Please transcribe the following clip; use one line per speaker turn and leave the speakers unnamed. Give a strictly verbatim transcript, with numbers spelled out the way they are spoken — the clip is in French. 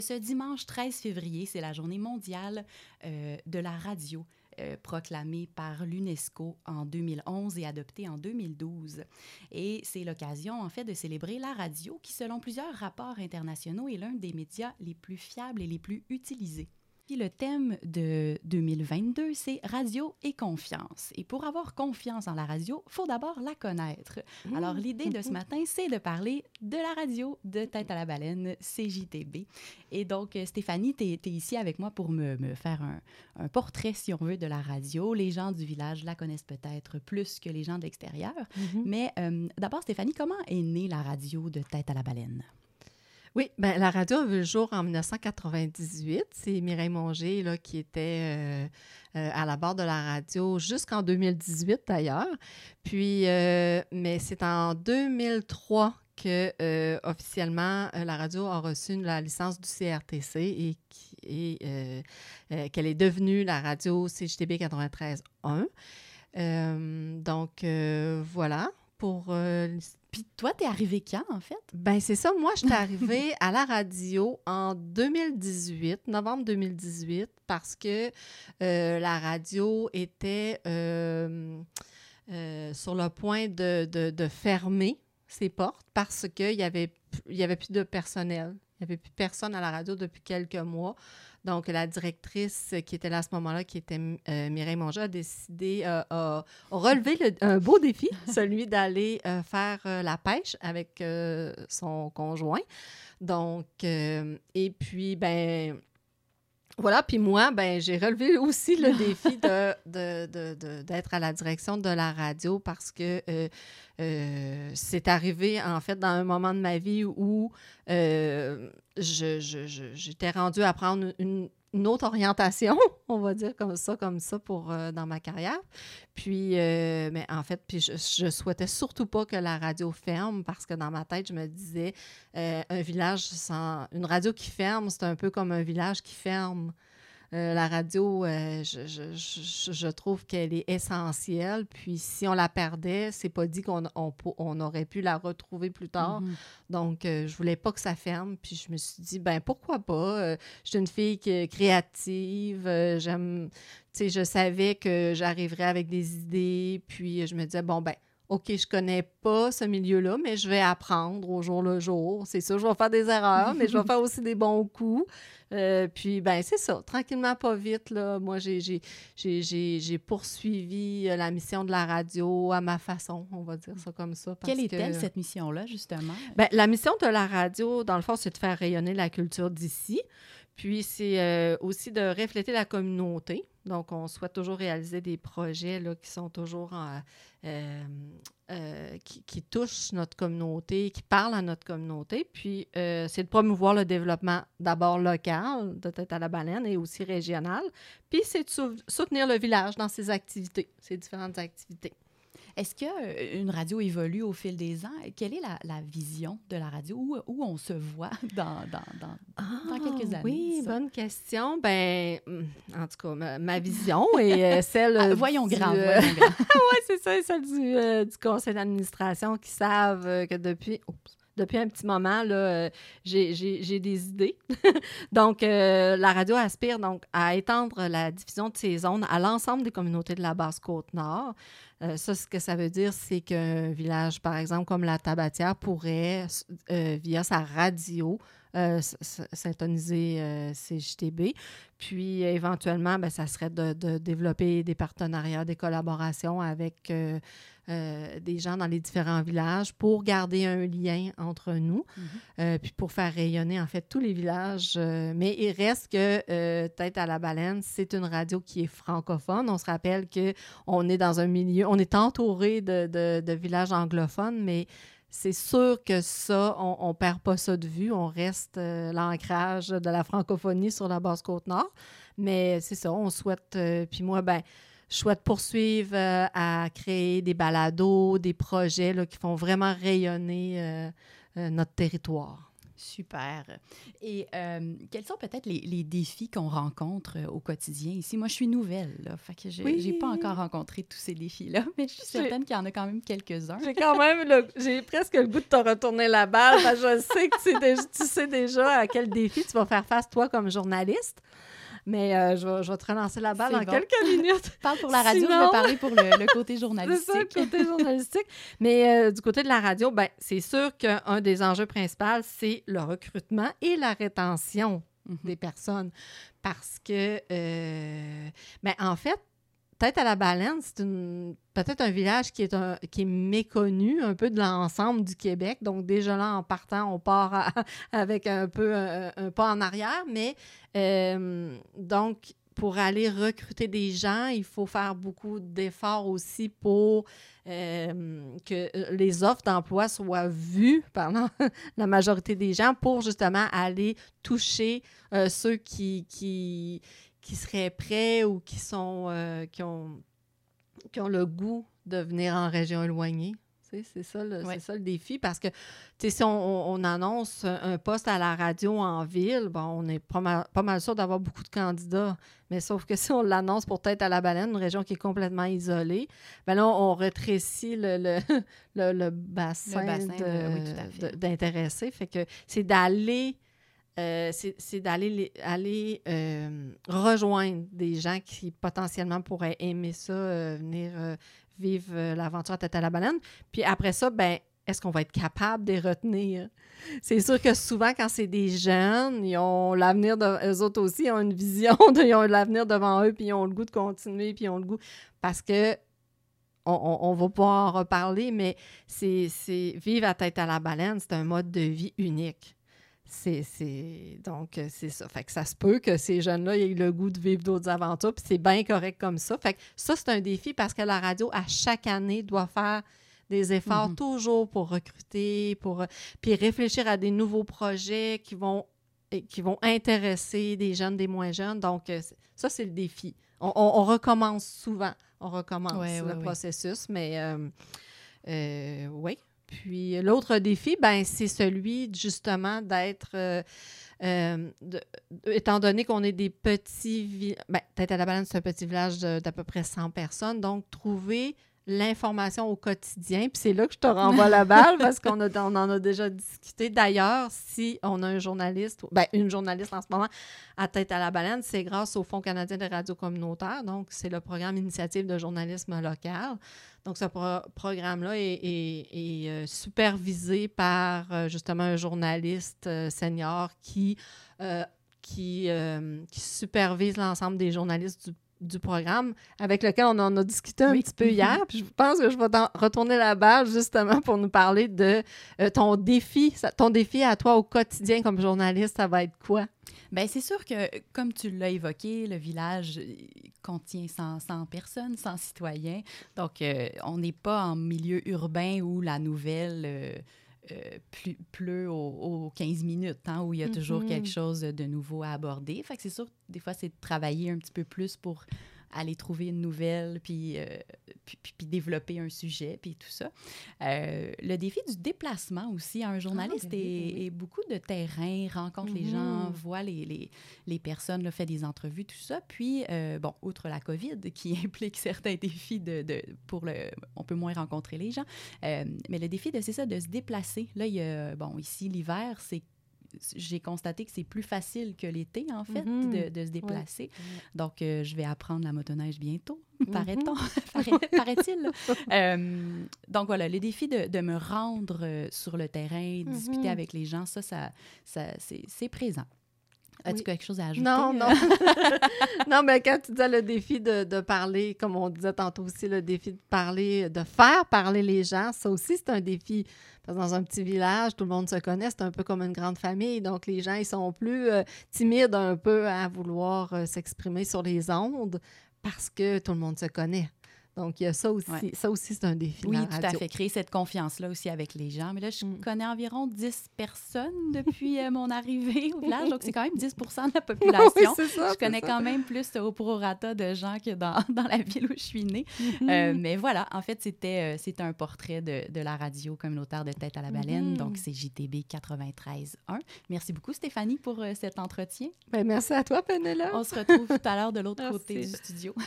Ce dimanche treize février, c'est la journée mondiale euh, de la radio, euh, proclamée par l'UNESCO en deux mille onze et adoptée en deux mille douze. Et c'est l'occasion, en fait, de célébrer la radio qui, selon plusieurs rapports internationaux, est l'un des médias les plus fiables et les plus utilisés. Puis le thème de deux mille vingt-deux, c'est radio et confiance. Et pour avoir confiance en la radio, il faut d'abord la connaître. Mmh. Alors, l'idée de ce matin, c'est de parler de la radio de Tête à la baleine, C J T B. Et donc, Stéphanie, tu es ici avec moi pour me, me faire un, un portrait, si on veut, de la radio. Les gens du village la connaissent peut-être plus que les gens de l'extérieur. Mmh. Mais euh, d'abord, Stéphanie, comment est née la radio de Tête à la baleine?
Oui, bien, la radio a vu le jour en dix-neuf cent quatre-vingt-dix-huit. C'est Mireille Mongé là, qui était euh, euh, à la barre de la radio jusqu'en deux mille dix-huit, d'ailleurs. Puis, euh, mais c'est en deux mille trois que, euh, officiellement, euh, la radio a reçu la licence du C R T C et, et euh, euh, qu'elle est devenue la radio C J T B quatre-vingt-treize un. Euh, donc, euh, voilà pour... Euh,
Puis toi, t'es arrivée quand, en fait?
Ben c'est ça. Moi, je suis arrivée à la radio en deux mille dix-huit, novembre deux mille dix-huit, parce que euh, la radio était euh, euh, sur le point de, de, de fermer ses portes parce qu'il n'y avait, y avait plus de personnel. Il n'y avait plus personne à la radio depuis quelques mois. Donc, la directrice qui était là à ce moment-là, qui était euh, Mireille Mongé, a décidé, euh, a, a relevé le, un beau défi, celui d'aller euh, faire euh, la pêche avec euh, son conjoint. Donc, euh, et puis, ben voilà. Puis moi, ben j'ai relevé aussi le défi de, de, de, de, d'être à la direction de la radio parce que euh, euh, c'est arrivé, en fait, dans un moment de ma vie où euh, je, je, je, j'étais rendue à prendre une, une autre orientation, on va dire comme ça, comme ça, pour, euh, dans ma carrière. Puis, euh, mais en fait, puis je, je souhaitais surtout pas que la radio ferme parce que dans ma tête, je me disais, euh, un village sans... Une radio qui ferme, c'est un peu comme un village qui ferme. Euh, la radio, euh, je, je, je, je trouve qu'elle est essentielle. Puis si on la perdait, c'est pas dit qu'on on, on aurait pu la retrouver plus tard. Mm-hmm. Donc, euh, je voulais pas que ça ferme. Puis je me suis dit, ben pourquoi pas? Euh, je suis une fille qui, créative. Euh, j'aime, tu sais, je savais que j'arriverais avec des idées. Puis je me disais, bon, ben OK, je connais pas ce milieu-là, mais je vais apprendre au jour le jour. C'est sûr, je vais faire des erreurs, mais je vais faire aussi des bons coups. Euh, puis, ben c'est ça. Tranquillement, pas vite, là. Moi, j'ai, j'ai, j'ai, j'ai, j'ai poursuivi la mission de la radio à ma façon, on va dire ça comme ça. Parce
Quelle est-elle,
que,
cette mission-là, justement?
Ben, la mission de la radio, dans le fond, c'est de faire rayonner la culture d'ici. Puis, c'est euh, aussi de refléter la communauté. Donc, on souhaite toujours réaliser des projets là, qui sont toujours euh, euh, euh, qui, qui touchent notre communauté, qui parlent à notre communauté. Puis, euh, c'est de promouvoir le développement d'abord local, de Tête à la baleine, et aussi régional. Puis, c'est de sou- soutenir le village dans ses activités, ses différentes activités.
Est-ce qu'une radio évolue au fil des ans? Quelle est la, la vision de la radio? Où, où on se voit dans, dans, dans,
ah,
dans quelques années?
Oui,
ça?
bonne question. Ben, en tout cas, ma, ma vision est celle...
ah, voyons
du,
grand,
euh,
voyons grand.
oui, c'est ça, celle du, euh, du conseil d'administration qui savent euh, que depuis... Oups, Depuis un petit moment, là, euh, j'ai, j'ai, j'ai des idées. donc, euh, la radio aspire donc à étendre la diffusion de ses ondes à l'ensemble des communautés de la Basse-Côte-Nord. Euh, ça, ce que ça veut dire, c'est qu'un village, par exemple, comme la Tabatière, pourrait, euh, via sa radio, euh, s- syntoniser euh, C J T B. Puis, euh, éventuellement, ben, ça serait de, de développer des partenariats, des collaborations avec... Euh, Euh, des gens dans les différents villages pour garder un lien entre nous, mm-hmm. euh, puis pour faire rayonner, en fait, tous les villages. Euh, mais il reste que euh, Tête à la baleine, c'est une radio qui est francophone. On se rappelle qu'on est dans un milieu, on est entouré de, de, de villages anglophones, mais c'est sûr que ça, on ne perd pas ça de vue. On reste euh, l'ancrage de la francophonie sur la Basse-Côte-Nord. Mais c'est ça, on souhaite... Euh, puis moi, ben je souhaite poursuivre euh, à créer des balados, des projets là, qui font vraiment rayonner euh, euh, notre territoire.
Super. Et euh, quels sont peut-être les, les défis qu'on rencontre euh, au quotidien ici? Moi, je suis nouvelle, là, fait que je n'ai
Oui.
pas encore rencontré tous ces défis-là, mais je suis
J'ai-
certaine qu'il y en a quand même quelques-uns.
J'ai quand même le, j'ai presque le goût de te retourner la balle, parce que je sais que tu sais, déjà, tu sais déjà à quel défi tu vas faire face, toi, comme journaliste. Mais euh, je, vais, je vais te relancer la balle
C'est
en
bon.
quelques minutes.
Parle pour la radio,
Sinon-
je vais parler pour le, le côté
C'est
journalistique.
ça, le côté journalistique. Mais euh, du côté de la radio, ben, c'est sûr qu'un des enjeux principaux, c'est le recrutement et la rétention
Mhm.
des personnes. Parce que, euh, ben, en fait, Tête à la Baleine, c'est une, peut-être un village qui est, un, qui est méconnu un peu de l'ensemble du Québec. Donc, déjà là, en partant, on part à- avec un peu un, un pas en arrière. Mais, euh, donc, pour aller recruter des gens, il faut faire beaucoup d'efforts aussi pour euh, que les offres d'emploi soient vues par la, la majorité des gens pour justement aller toucher euh, ceux qui, qui, qui seraient prêts ou qui sont euh, qui ont, qui ont le goût de venir en région éloignée. Tu sais, c'est ça, le,
Ouais.
c'est ça le défi, parce que tu sais, si on, on annonce un poste à la radio en ville, bon, on est pas mal, pas mal sûr d'avoir beaucoup de candidats. Mais sauf que si on l'annonce pour Tête à la Baleine, une région qui est complètement isolée, ben là, on rétrécit le, le, le, le bassin,
Le bassin
de-
de- oui, tout à fait.
de- d'intéressés. Fait que c'est d'aller Euh, c'est, c'est d'aller les- aller, euh, rejoindre des gens qui potentiellement pourraient aimer ça, euh, venir euh, vivre euh, l'aventure à Tête à la Baleine. Puis après ça, ben, est-ce qu'on va être capable de les retenir? C'est sûr que souvent, quand c'est des jeunes, ils ont l'avenir de eux autres aussi, ils ont une vision, de, ils ont l'avenir devant eux, puis ils ont le goût de continuer, puis ils ont le goût. Parce que on, on, on va pas en reparler, mais c'est, c'est vivre à Tête à la Baleine, c'est un mode de vie unique. C'est, c'est, donc, euh, c'est ça. Fait que ça se peut que ces jeunes-là aient le goût de vivre d'autres aventures, puis c'est bien correct comme ça. Fait que ça, c'est un défi parce que la radio, à chaque année, doit faire des efforts
Mhm.
toujours pour recruter, pour, euh, puis réfléchir à des nouveaux projets qui vont, et qui vont intéresser des jeunes, des moins jeunes. Donc, euh, c'est- ça, c'est le défi. On, on- on recommence souvent. On recommence
Ouais,
le
ouais, ouais.
processus, mais euh, euh, oui. Puis l'autre défi, ben, c'est celui justement d'être, euh, euh, de- étant donné qu'on est des petits villages, ben, Tête à la Baleine, c'est un petit village de- d'à peu près cent personnes, donc trouver l'information au quotidien, puis c'est là que je te renvoie la balle parce qu'on a, on en a déjà discuté. D'ailleurs, si on a un journaliste, ben, une journaliste en ce moment à Tête à la Baleine, c'est grâce au Fonds canadien de radio communautaire, donc c'est le programme Initiative de journalisme local. Donc, ce pro- programme-là est, est- est, euh, supervisé par euh, justement un journaliste euh, senior qui, euh, qui, euh, qui supervise l'ensemble des journalistes du, du programme, avec lequel on en a discuté un
Oui.
petit peu hier. Puis je pense que je vais t'en retourner la balle justement pour nous parler de euh, ton défi. Ça- ton défi à toi au quotidien comme journaliste, ça va être quoi?
Bien, c'est sûr que, comme tu l'as évoqué, le village euh, contient cent, cent personnes, cent citoyens. Donc, euh, on n'est pas en milieu urbain où la nouvelle euh, euh, plu- pleut aux, aux quinze minutes, hein, où il y a toujours
Mhm.
quelque chose de nouveau à aborder. Fait que c'est sûr, des fois, c'est de travailler un petit peu plus pour aller trouver une nouvelle, puis, euh, puis, puis- puis développer un sujet, puis tout ça. Euh, le défi du déplacement aussi. Un journaliste
ben oui,
est,
ben oui.
est beaucoup de terrain, rencontre les
Mhm.
gens, voit les, les, les personnes, là, fait des entrevues, tout ça. Puis, euh, bon, outre la COVID, qui implique certains défis de, de, pour le... On peut moins rencontrer les gens. Euh, mais le défi, de, c'est ça, de se déplacer. Là, il y a... Bon, ici, l'hiver, c'est j'ai constaté que c'est plus facile que l'été, en fait,
Mhm.
de, de se déplacer.
Ouais.
Donc, euh, je vais apprendre la motoneige bientôt,
Mhm.
paraît-on, Paraît- paraît-il. Euh, donc, voilà, le défi de, de me rendre euh, sur le terrain, discuter
Mhm.
avec les gens, ça, ça, ça c'est, c'est présent. As-tu
Oui.
quelque chose à ajouter?
Non,
euh?
non. non, mais quand tu disais le défi de, de parler, comme on disait tantôt aussi, le défi de parler, de faire parler les gens, ça aussi, c'est un défi. Parce que dans un petit village, tout le monde se connaît, c'est un peu comme une grande famille. Donc, les gens, ils sont plus euh, timides un peu à vouloir euh, s'exprimer sur les ondes parce que tout le monde se connaît. Donc, il y a ça aussi.
Ouais.
Ça aussi, c'est un défi
Oui,
de la
tout
radio.
à fait. Créer cette confiance-là aussi avec les gens. Mais là, je
Mm.
connais environ dix personnes depuis euh, mon arrivée au village. Donc, c'est quand même dix pour cent de la population.
Oui, c'est ça,
Je
c'est
connais
ça.
quand même plus au prorata de gens que dans, dans la ville où je suis née. Euh, mais voilà, en fait, c'était, euh, c'était un portrait de, de la radio communautaire de Tête à la Baleine.
Mhm.
Donc, c'est J T B quatre-vingt-treize un. Merci beaucoup, Stéphanie, pour euh, cet entretien.
Ben, merci à toi, Penelope.
On se retrouve tout à l'heure de l'autre
Merci.
côté du studio.